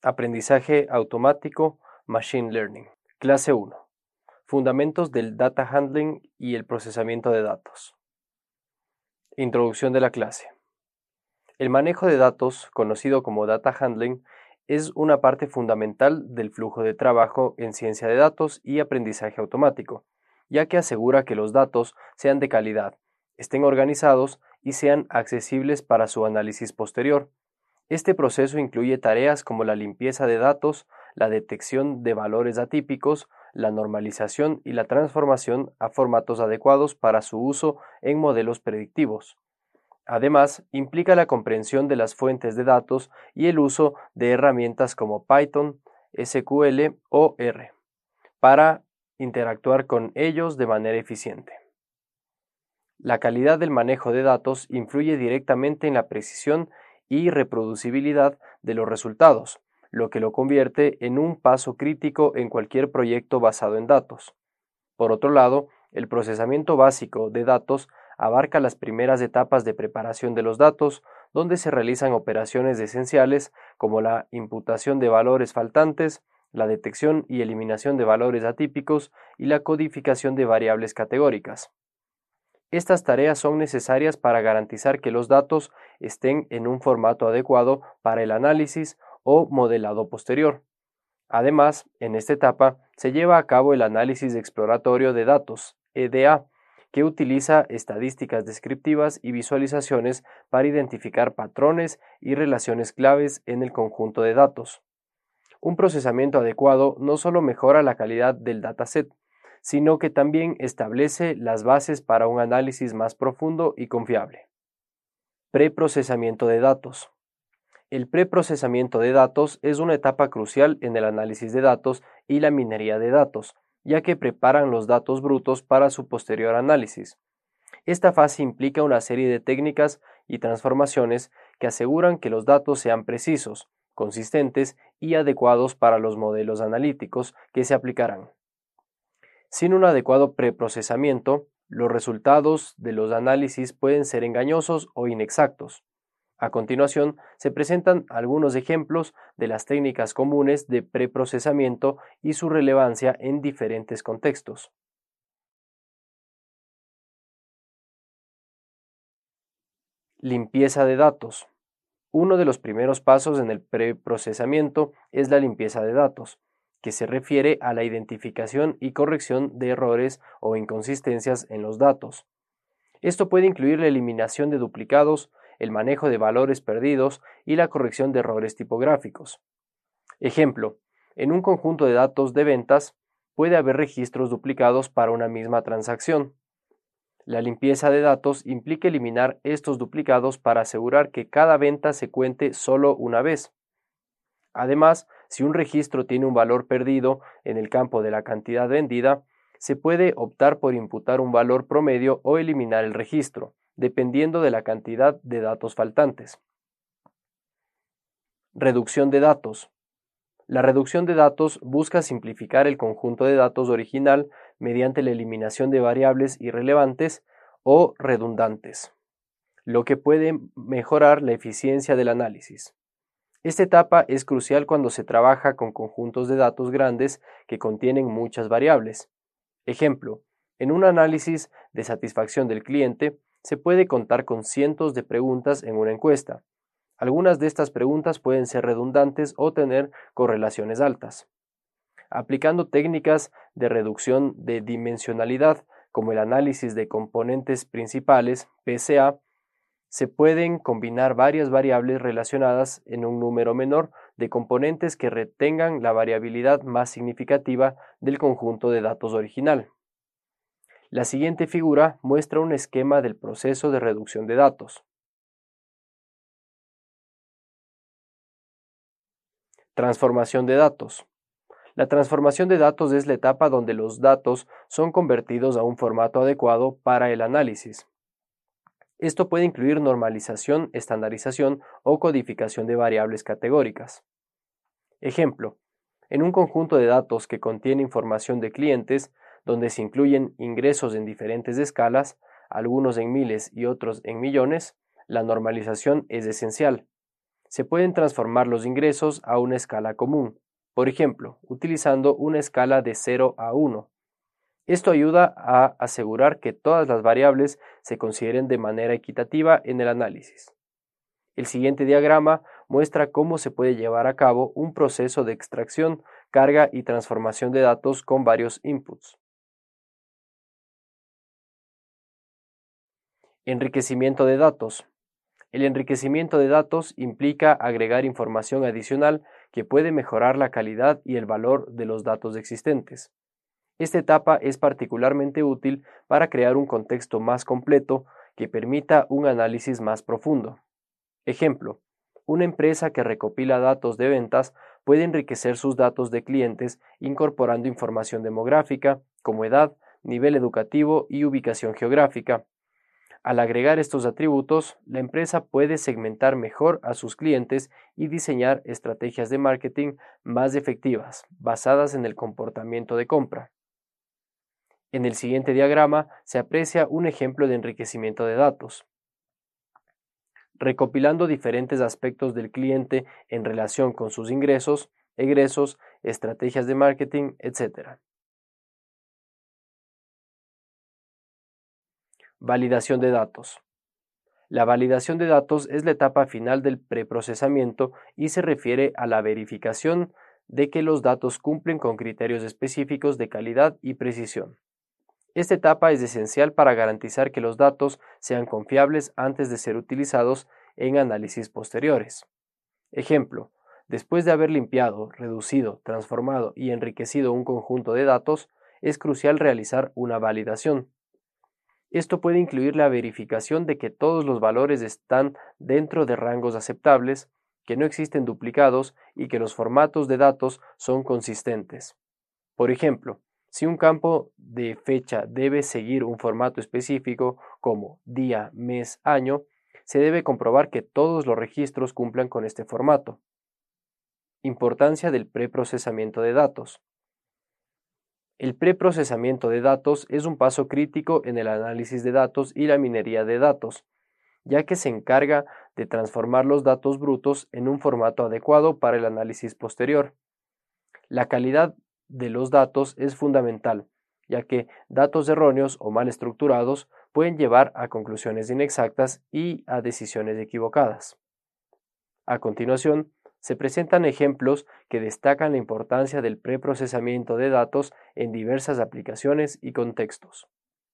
Aprendizaje automático, Machine Learning. Clase 1. Fundamentos del Data Handling y el procesamiento de datos. Introducción de la clase. El manejo de datos, conocido como Data Handling, es una parte fundamental del flujo de trabajo en ciencia de datos y aprendizaje automático, ya que asegura que los datos sean de calidad, estén organizados y sean accesibles para su análisis posterior. Este proceso incluye tareas como la limpieza de datos, la detección de valores atípicos, la normalización y la transformación a formatos adecuados para su uso en modelos predictivos. Además, implica la comprensión de las fuentes de datos y el uso de herramientas como Python, SQL o R para interactuar con ellos de manera eficiente. La calidad del manejo de datos influye directamente en la precisión y reproducibilidad de los resultados, lo que lo convierte en un paso crítico en cualquier proyecto basado en datos. Por otro lado, el procesamiento básico de datos abarca las primeras etapas de preparación de los datos, donde se realizan operaciones esenciales como la imputación de valores faltantes, la detección y eliminación de valores atípicos y la codificación de variables categóricas. Estas tareas son necesarias para garantizar que los datos estén en un formato adecuado para el análisis o modelado posterior. Además, en esta etapa se lleva a cabo el análisis exploratorio de datos, EDA, que utiliza estadísticas descriptivas y visualizaciones para identificar patrones y relaciones claves en el conjunto de datos. Un procesamiento adecuado no solo mejora la calidad del dataset, sino que también establece las bases para un análisis más profundo y confiable. Preprocesamiento de datos. El preprocesamiento de datos es una etapa crucial en el análisis de datos y la minería de datos, ya que preparan los datos brutos para su posterior análisis. Esta fase implica una serie de técnicas y transformaciones que aseguran que los datos sean precisos, consistentes y adecuados para los modelos analíticos que se aplicarán. Sin un adecuado preprocesamiento, los resultados de los análisis pueden ser engañosos o inexactos. A continuación, se presentan algunos ejemplos de las técnicas comunes de preprocesamiento y su relevancia en diferentes contextos. Limpieza de datos. Uno de los primeros pasos en el preprocesamiento es la limpieza de datos, que se refiere a la identificación y corrección de errores o inconsistencias en los datos. Esto puede incluir la eliminación de duplicados, el manejo de valores perdidos y la corrección de errores tipográficos. Ejemplo, en un conjunto de datos de ventas puede haber registros duplicados para una misma transacción. La limpieza de datos implica eliminar estos duplicados para asegurar que cada venta se cuente solo una vez. Además, si un registro tiene un valor perdido en el campo de la cantidad vendida, se puede optar por imputar un valor promedio o eliminar el registro, dependiendo de la cantidad de datos faltantes. Reducción de datos. La reducción de datos busca simplificar el conjunto de datos original mediante la eliminación de variables irrelevantes o redundantes, lo que puede mejorar la eficiencia del análisis. Esta etapa es crucial cuando se trabaja con conjuntos de datos grandes que contienen muchas variables. Ejemplo, en un análisis de satisfacción del cliente, se puede contar con cientos de preguntas en una encuesta. Algunas de estas preguntas pueden ser redundantes o tener correlaciones altas. Aplicando técnicas de reducción de dimensionalidad, como el análisis de componentes principales, PCA, se pueden combinar varias variables relacionadas en un número menor de componentes que retengan la variabilidad más significativa del conjunto de datos original. La siguiente figura muestra un esquema del proceso de reducción de datos. Transformación de datos. La transformación de datos es la etapa donde los datos son convertidos a un formato adecuado para el análisis. Esto puede incluir normalización, estandarización o codificación de variables categóricas. Ejemplo, en un conjunto de datos que contiene información de clientes, donde se incluyen ingresos en diferentes escalas, algunos en miles y otros en millones, la normalización es esencial. Se pueden transformar los ingresos a una escala común, por ejemplo, utilizando una escala de 0 a 1. Esto ayuda a asegurar que todas las variables se consideren de manera equitativa en el análisis. El siguiente diagrama muestra cómo se puede llevar a cabo un proceso de extracción, carga y transformación de datos con varios inputs. Enriquecimiento de datos. El enriquecimiento de datos implica agregar información adicional que puede mejorar la calidad y el valor de los datos existentes. Esta etapa es particularmente útil para crear un contexto más completo que permita un análisis más profundo. Ejemplo, una empresa que recopila datos de ventas puede enriquecer sus datos de clientes incorporando información demográfica, como edad, nivel educativo y ubicación geográfica. Al agregar estos atributos, la empresa puede segmentar mejor a sus clientes y diseñar estrategias de marketing más efectivas, basadas en el comportamiento de compra. En el siguiente diagrama se aprecia un ejemplo de enriquecimiento de datos, recopilando diferentes aspectos del cliente en relación con sus ingresos, egresos, estrategias de marketing, etc. Validación de datos. La validación de datos es la etapa final del preprocesamiento y se refiere a la verificación de que los datos cumplen con criterios específicos de calidad y precisión. Esta etapa es esencial para garantizar que los datos sean confiables antes de ser utilizados en análisis posteriores. Ejemplo, después de haber limpiado, reducido, transformado y enriquecido un conjunto de datos, es crucial realizar una validación. Esto puede incluir la verificación de que todos los valores están dentro de rangos aceptables, que no existen duplicados y que los formatos de datos son consistentes. Por ejemplo, si un campo de fecha debe seguir un formato específico como día, mes, año, se debe comprobar que todos los registros cumplan con este formato. Importancia del preprocesamiento de datos. El preprocesamiento de datos es un paso crítico en el análisis de datos y la minería de datos, ya que se encarga de transformar los datos brutos en un formato adecuado para el análisis posterior. La calidad de los datos es fundamental, ya que datos erróneos o mal estructurados pueden llevar a conclusiones inexactas y a decisiones equivocadas. A continuación, se presentan ejemplos que destacan la importancia del preprocesamiento de datos en diversas aplicaciones y contextos.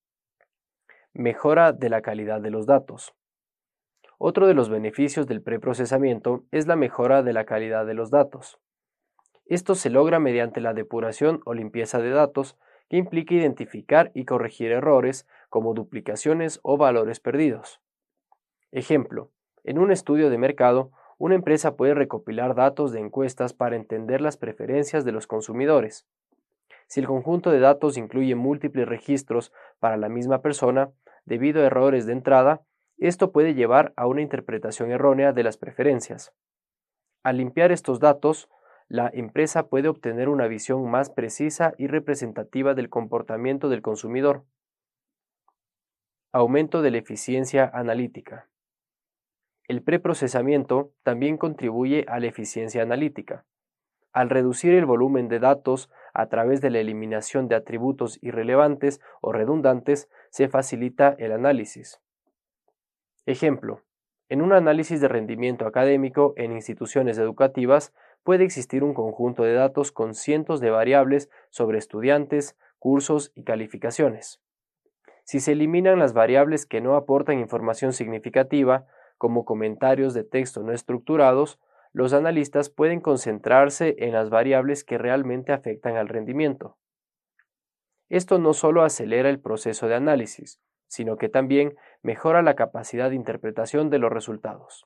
Mejora de la calidad de los datos. Otro de los beneficios del preprocesamiento es la mejora de la calidad de los datos. Esto se logra mediante la depuración o limpieza de datos, que implica identificar y corregir errores como duplicaciones o valores perdidos. Ejemplo, en un estudio de mercado, una empresa puede recopilar datos de encuestas para entender las preferencias de los consumidores. Si el conjunto de datos incluye múltiples registros para la misma persona, debido a errores de entrada, esto puede llevar a una interpretación errónea de las preferencias. Al limpiar estos datos, la empresa puede obtener una visión más precisa y representativa del comportamiento del consumidor. Aumento de la eficiencia analítica. El preprocesamiento también contribuye a la eficiencia analítica. Al reducir el volumen de datos a través de la eliminación de atributos irrelevantes o redundantes, se facilita el análisis. Ejemplo, en un análisis de rendimiento académico en instituciones educativas puede existir un conjunto de datos con cientos de variables sobre estudiantes, cursos y calificaciones. Si se eliminan las variables que no aportan información significativa, como comentarios de texto no estructurados, los analistas pueden concentrarse en las variables que realmente afectan al rendimiento. Esto no solo acelera el proceso de análisis, sino que también mejora la capacidad de interpretación de los resultados.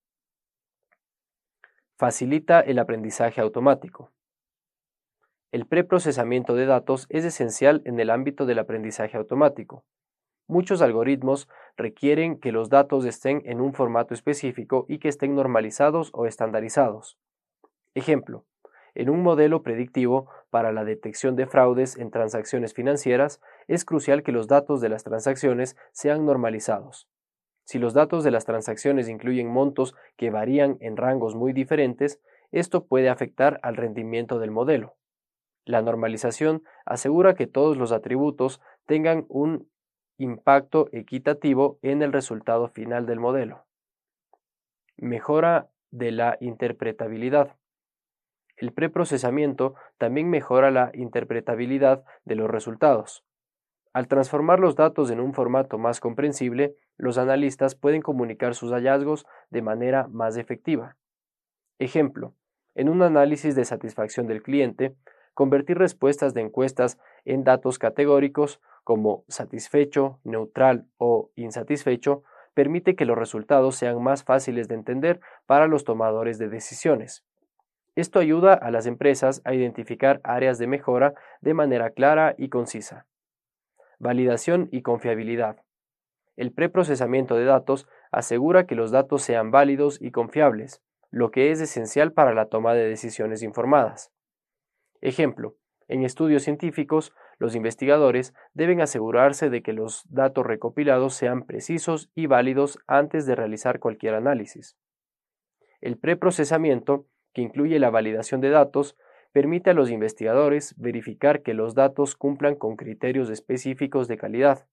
Facilita el aprendizaje automático. El preprocesamiento de datos es esencial en el ámbito del aprendizaje automático. Muchos algoritmos requieren que los datos estén en un formato específico y que estén normalizados o estandarizados. Ejemplo, en un modelo predictivo para la detección de fraudes en transacciones financieras, es crucial que los datos de las transacciones sean normalizados. Si los datos de las transacciones incluyen montos que varían en rangos muy diferentes, esto puede afectar al rendimiento del modelo. La normalización asegura que todos los atributos tengan un impacto equitativo en el resultado final del modelo. Mejora de la interpretabilidad. El preprocesamiento también mejora la interpretabilidad de los resultados. Al transformar los datos en un formato más comprensible, los analistas pueden comunicar sus hallazgos de manera más efectiva. Ejemplo, en un análisis de satisfacción del cliente, convertir respuestas de encuestas en datos categóricos como satisfecho, neutral o insatisfecho permite que los resultados sean más fáciles de entender para los tomadores de decisiones. Esto ayuda a las empresas a identificar áreas de mejora de manera clara y concisa. Validación y confiabilidad. El preprocesamiento de datos asegura que los datos sean válidos y confiables, lo que es esencial para la toma de decisiones informadas. Ejemplo, en estudios científicos, los investigadores deben asegurarse de que los datos recopilados sean precisos y válidos antes de realizar cualquier análisis. El preprocesamiento, que incluye la validación de datos, permite a los investigadores verificar que los datos cumplan con criterios específicos de calidad.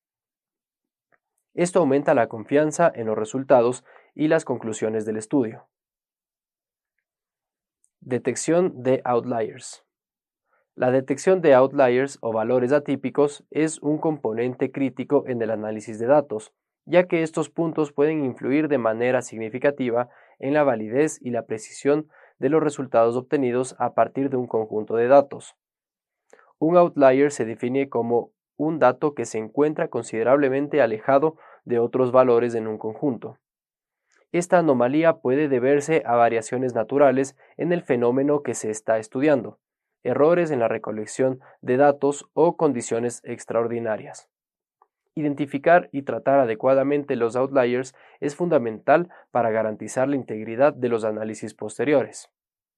Esto aumenta la confianza en los resultados y las conclusiones del estudio. Detección de outliers. La detección de outliers o valores atípicos es un componente crítico en el análisis de datos, ya que estos puntos pueden influir de manera significativa en la validez y la precisión de los resultados obtenidos a partir de un conjunto de datos. Un outlier se define como un dato que se encuentra considerablemente alejado de otros valores en un conjunto. Esta anomalía puede deberse a variaciones naturales en el fenómeno que se está estudiando, errores en la recolección de datos o condiciones extraordinarias. Identificar y tratar adecuadamente los outliers es fundamental para garantizar la integridad de los análisis posteriores.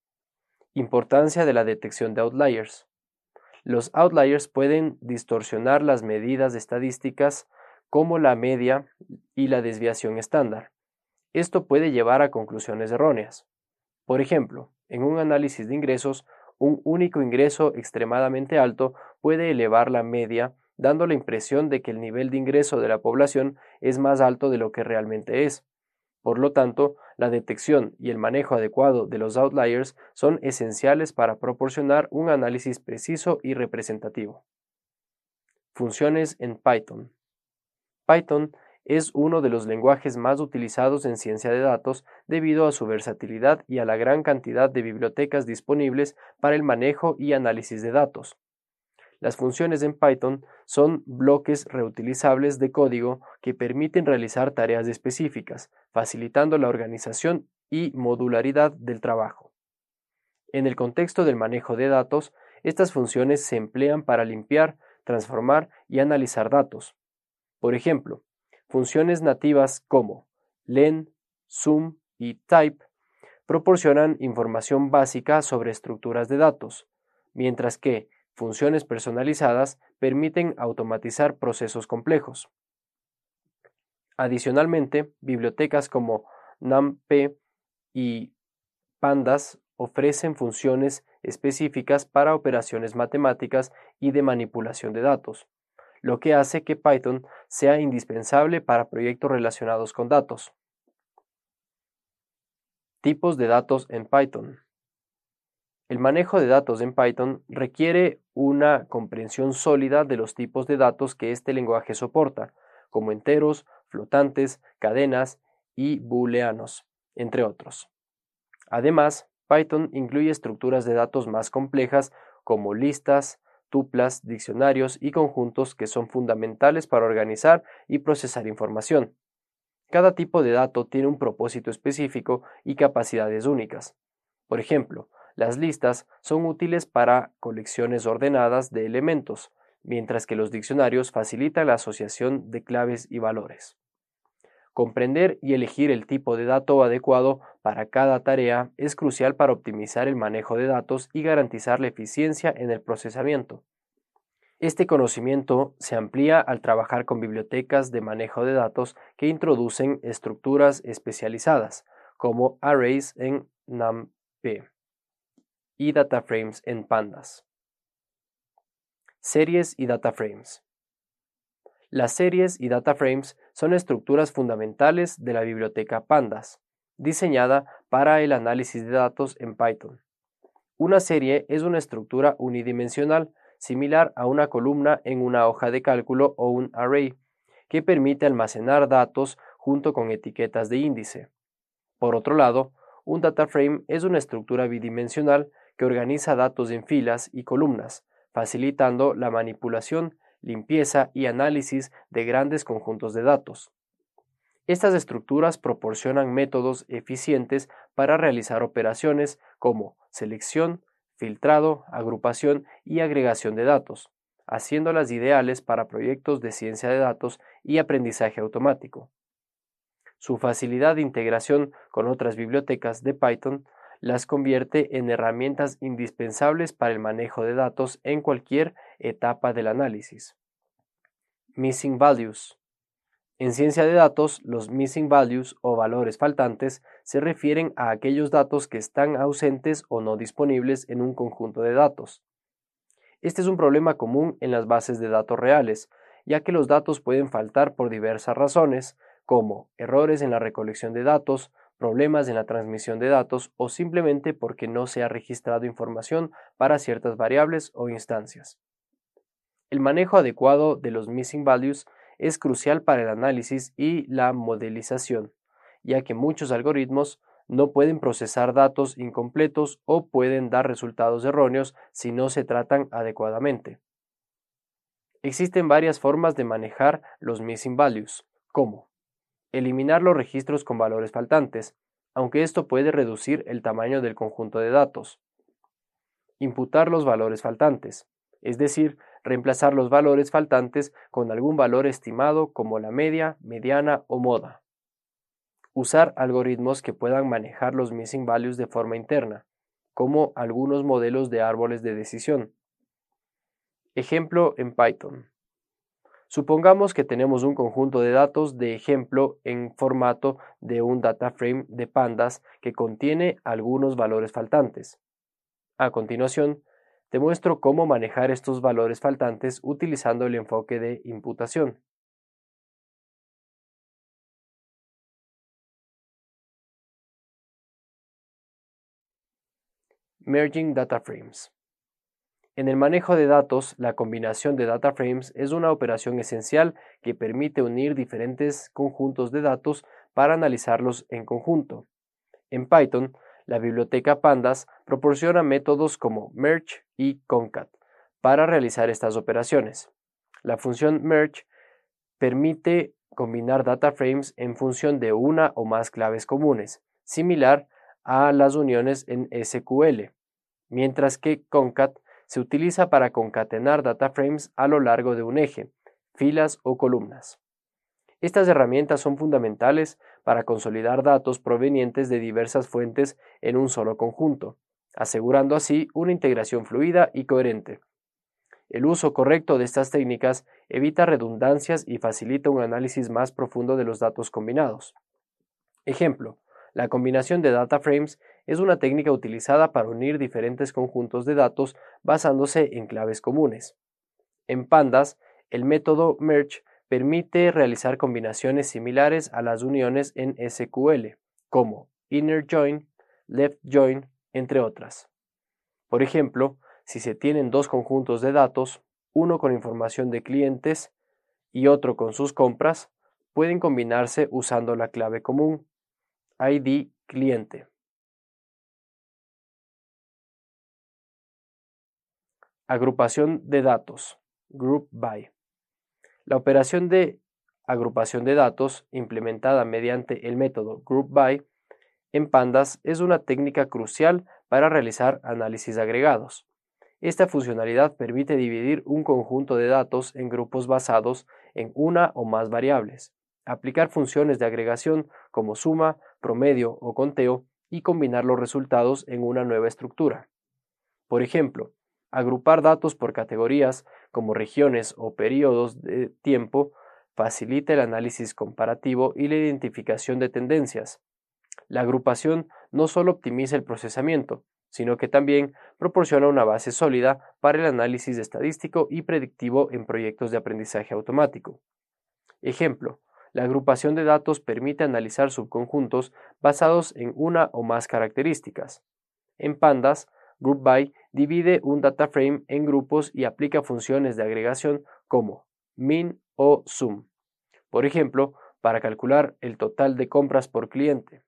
Importancia de la detección de outliers. Los outliers pueden distorsionar las medidas estadísticas como la media y la desviación estándar. Esto puede llevar a conclusiones erróneas. Por ejemplo, en un análisis de ingresos, un único ingreso extremadamente alto puede elevar la media, dando la impresión de que el nivel de ingreso de la población es más alto de lo que realmente es. Por lo tanto, la detección y el manejo adecuado de los outliers son esenciales para proporcionar un análisis preciso y representativo. Funciones en Python. Python es uno de los lenguajes más utilizados en ciencia de datos debido a su versatilidad y a la gran cantidad de bibliotecas disponibles para el manejo y análisis de datos. Las funciones en Python son bloques reutilizables de código que permiten realizar tareas específicas, facilitando la organización y modularidad del trabajo. En el contexto del manejo de datos, estas funciones se emplean para limpiar, transformar y analizar datos. Por ejemplo, funciones nativas como len, sum y type proporcionan información básica sobre estructuras de datos, mientras que funciones personalizadas permiten automatizar procesos complejos. Adicionalmente, bibliotecas como NumPy y Pandas ofrecen funciones específicas para operaciones matemáticas y de manipulación de datos, lo que hace que Python sea indispensable para proyectos relacionados con datos. Tipos de datos en Python. El manejo de datos en Python requiere una comprensión sólida de los tipos de datos que este lenguaje soporta, como enteros, flotantes, cadenas y booleanos, entre otros. Además, Python incluye estructuras de datos más complejas como listas, tuplas, diccionarios y conjuntos que son fundamentales para organizar y procesar información. Cada tipo de dato tiene un propósito específico y capacidades únicas. Por ejemplo, las listas son útiles para colecciones ordenadas de elementos, mientras que los diccionarios facilitan la asociación de claves y valores. Comprender y elegir el tipo de dato adecuado para cada tarea es crucial para optimizar el manejo de datos y garantizar la eficiencia en el procesamiento. Este conocimiento se amplía al trabajar con bibliotecas de manejo de datos que introducen estructuras especializadas, como arrays en NumPy y dataframes en Pandas. Series y dataframes. Las series y dataframes son estructuras fundamentales de la biblioteca Pandas, diseñada para el análisis de datos en Python. Una serie es una estructura unidimensional similar a una columna en una hoja de cálculo o un array, que permite almacenar datos junto con etiquetas de índice. Por otro lado, un dataframe es una estructura bidimensional que organiza datos en filas y columnas, facilitando la manipulación, limpieza y análisis de grandes conjuntos de datos. Estas estructuras proporcionan métodos eficientes para realizar operaciones como selección, filtrado, agrupación y agregación de datos, haciéndolas ideales para proyectos de ciencia de datos y aprendizaje automático. Su facilidad de integración con otras bibliotecas de Python las convierte en herramientas indispensables para el manejo de datos en cualquier etapa del análisis. Missing Values. En ciencia de datos, los missing values o valores faltantes se refieren a aquellos datos que están ausentes o no disponibles en un conjunto de datos. Este es un problema común en las bases de datos reales, ya que los datos pueden faltar por diversas razones, como errores en la recolección de datos, problemas en la transmisión de datos o simplemente porque no se ha registrado información para ciertas variables o instancias. El manejo adecuado de los missing values es crucial para el análisis y la modelización, ya que muchos algoritmos no pueden procesar datos incompletos o pueden dar resultados erróneos si no se tratan adecuadamente. Existen varias formas de manejar los missing values, como eliminar los registros con valores faltantes, aunque esto puede reducir el tamaño del conjunto de datos. Imputar los valores faltantes, es decir, reemplazar los valores faltantes con algún valor estimado como la media, mediana o moda. Usar algoritmos que puedan manejar los missing values de forma interna, como algunos modelos de árboles de decisión. Ejemplo en Python. Supongamos que tenemos un conjunto de datos de ejemplo en formato de un dataframe de pandas que contiene algunos valores faltantes. A continuación, te muestro cómo manejar estos valores faltantes utilizando el enfoque de imputación. Merging Data Frames. En el manejo de datos, la combinación de data frames es una operación esencial que permite unir diferentes conjuntos de datos para analizarlos en conjunto. En Python, la biblioteca Pandas proporciona métodos como merge y concat para realizar estas operaciones. La función merge permite combinar data frames en función de una o más claves comunes, similar a las uniones en SQL, mientras que concat se utiliza para concatenar data frames a lo largo de un eje, filas o columnas. Estas herramientas son fundamentales para consolidar datos provenientes de diversas fuentes en un solo conjunto, asegurando así una integración fluida y coherente. El uso correcto de estas técnicas evita redundancias y facilita un análisis más profundo de los datos combinados. Ejemplo, la combinación de data frames es una técnica utilizada para unir diferentes conjuntos de datos basándose en claves comunes. En Pandas, el método merge permite realizar combinaciones similares a las uniones en SQL, como inner join, left join, entre otras. Por ejemplo, si se tienen dos conjuntos de datos, uno con información de clientes y otro con sus compras, pueden combinarse usando la clave común, ID cliente. Agrupación de datos, Group By. La operación de agrupación de datos, implementada mediante el método Group By, en Pandas es una técnica crucial para realizar análisis agregados. Esta funcionalidad permite dividir un conjunto de datos en grupos basados en una o más variables, aplicar funciones de agregación como suma, promedio o conteo y combinar los resultados en una nueva estructura. Por ejemplo, Agrupar datos por categorías, como regiones o periodos de tiempo, facilita el análisis comparativo y la identificación de tendencias. La agrupación no solo optimiza el procesamiento, sino que también proporciona una base sólida para el análisis estadístico y predictivo en proyectos de aprendizaje automático. Ejemplo, la agrupación de datos permite analizar subconjuntos basados en una o más características. En Pandas, GroupBy divide un data frame en grupos y aplica funciones de agregación como min o sum, por ejemplo, para calcular el total de compras por cliente.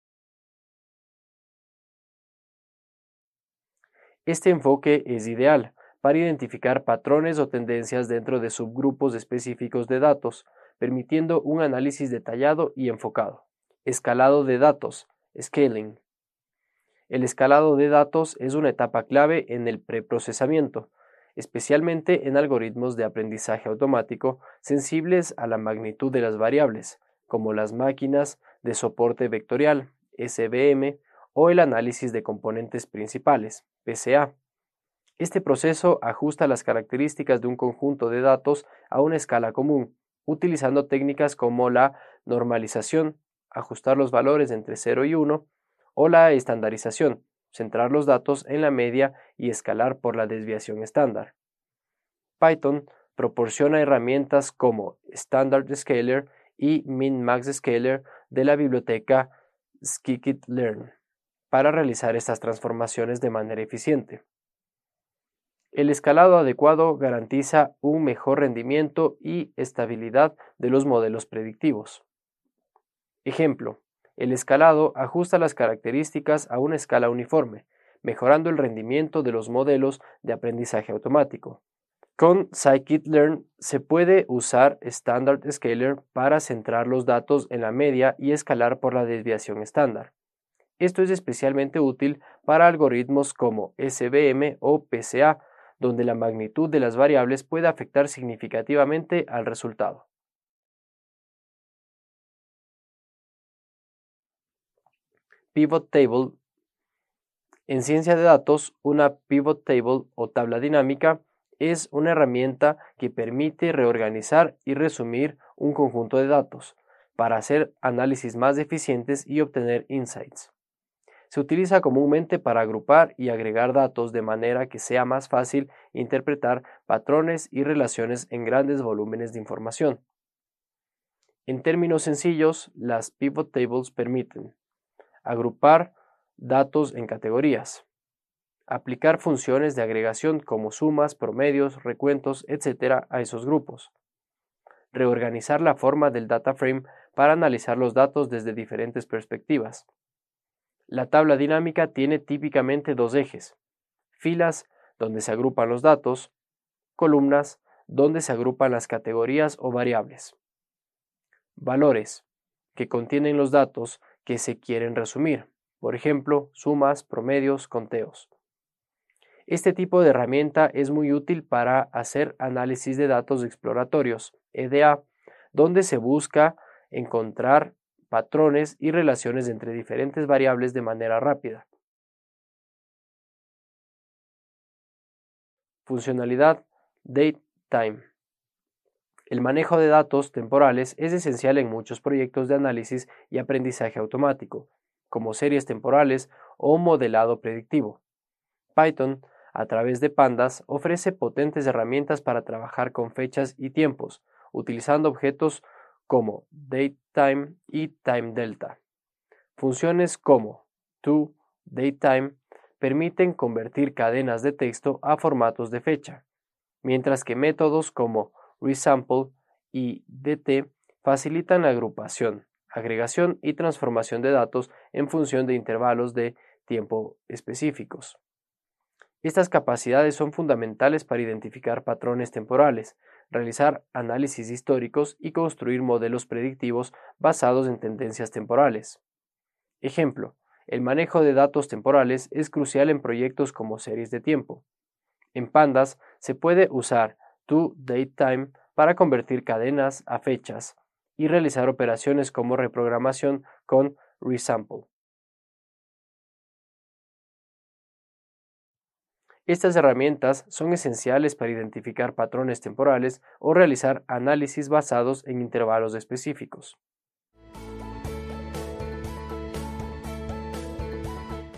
Este enfoque es ideal para identificar patrones o tendencias dentro de subgrupos específicos de datos, permitiendo un análisis detallado y enfocado. Escalado de datos, scaling. El escalado de datos es una etapa clave en el preprocesamiento, especialmente en algoritmos de aprendizaje automático sensibles a la magnitud de las variables, como las máquinas de soporte vectorial, SVM, o el análisis de componentes principales, PCA. Este proceso ajusta las características de un conjunto de datos a una escala común, utilizando técnicas como la normalización, ajustar los valores entre 0 y 1, o la estandarización, centrar los datos en la media y escalar por la desviación estándar. Python proporciona herramientas como Standard Scaler y Min-Max Scaler de la biblioteca scikit-learn para realizar estas transformaciones de manera eficiente. El escalado adecuado garantiza un mejor rendimiento y estabilidad de los modelos predictivos. Ejemplo, el escalado ajusta las características a una escala uniforme, mejorando el rendimiento de los modelos de aprendizaje automático. Con scikit-learn se puede usar Standard Scaler para centrar los datos en la media y escalar por la desviación estándar. Esto es especialmente útil para algoritmos como SVM o PCA, donde la magnitud de las variables puede afectar significativamente al resultado. Pivot Table. En ciencia de datos, una pivot table o tabla dinámica es una herramienta que permite reorganizar y resumir un conjunto de datos para hacer análisis más eficientes y obtener insights. Se utiliza comúnmente para agrupar y agregar datos de manera que sea más fácil interpretar patrones y relaciones en grandes volúmenes de información. En términos sencillos, las pivot tables permiten agrupar datos en categorías, aplicar funciones de agregación como sumas, promedios, recuentos, etc. a esos grupos, reorganizar la forma del data frame para analizar los datos desde diferentes perspectivas. La tabla dinámica tiene típicamente dos ejes: filas, donde se agrupan los datos; columnas, donde se agrupan las categorías o variables; valores, que contienen los datos que se quieren resumir, por ejemplo, sumas, promedios, conteos. Este tipo de herramienta es muy útil para hacer análisis de datos exploratorios, EDA, donde se busca encontrar patrones y relaciones entre diferentes variables de manera rápida. Funcionalidad DateTime. El manejo de datos temporales es esencial en muchos proyectos de análisis y aprendizaje automático, como series temporales o modelado predictivo. Python, a través de Pandas, ofrece potentes herramientas para trabajar con fechas y tiempos, utilizando objetos como DateTime y TimeDelta. Funciones como toDateTime permiten convertir cadenas de texto a formatos de fecha, mientras que métodos como resample y dt facilitan la agrupación, agregación y transformación de datos en función de intervalos de tiempo específicos. Estas capacidades son fundamentales para identificar patrones temporales, realizar análisis históricos y construir modelos predictivos basados en tendencias temporales. Ejemplo, el manejo de datos temporales es crucial en proyectos como series de tiempo. En Pandas se puede usar toDateTime para convertir cadenas a fechas y realizar operaciones como reprogramación con resample. Estas herramientas son esenciales para identificar patrones temporales o realizar análisis basados en intervalos específicos.